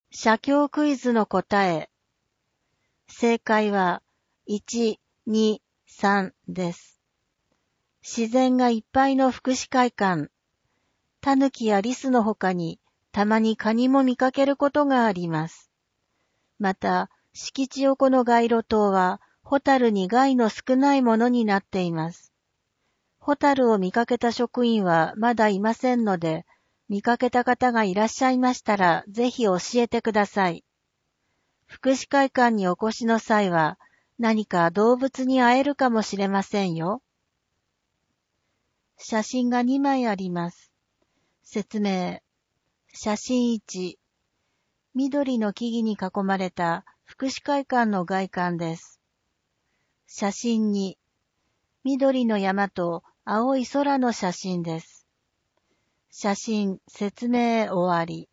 写経クイズの答え。正解は1、2、3です。自然がいっぱいの福祉会館。タヌキやリスの他にたまにカニも見かけることがあります。また、敷地横の街路灯はホタルに害の少ないものになっています。ホタルを見かけた職員はまだいませんので、見かけた方がいらっしゃいましたら、ぜひ教えてください。福祉会館にお越しの際は、何か動物に会えるかもしれませんよ。写真が2枚あります。説明。写真1。緑の木々に囲まれた福祉会館の外観です。写真2。緑の山と青い空の写真です。写真、説明終わり。